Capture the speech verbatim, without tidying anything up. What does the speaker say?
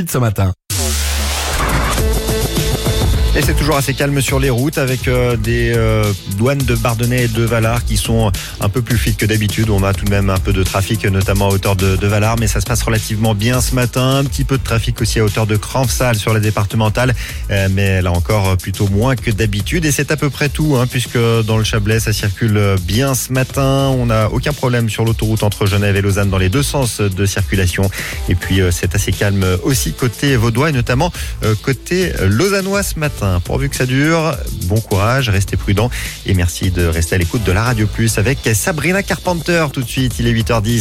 ce matin. Et c'est toujours assez calme sur les routes avec euh, des euh, douanes de Bardonnay et de Valar qui sont un peu plus fluides que d'habitude. On a tout de même un peu de trafic, notamment à hauteur de, de Valar, mais ça se passe relativement bien ce matin. Un petit peu de trafic aussi à hauteur de Cranfsal sur la départementale, euh, mais là encore plutôt moins que d'habitude. Et c'est à peu près tout, hein, puisque dans le Chablais, ça circule bien ce matin. On n'a aucun problème sur l'autoroute entre Genève et Lausanne dans les deux sens de circulation. Et puis euh, c'est assez calme aussi côté vaudois et notamment euh, côté lausannois ce matin. Pourvu que ça dure, bon courage, restez prudents et merci de rester à l'écoute de la Radio Plus avec Sabrina Carpenter tout de suite, il est huit heures dix.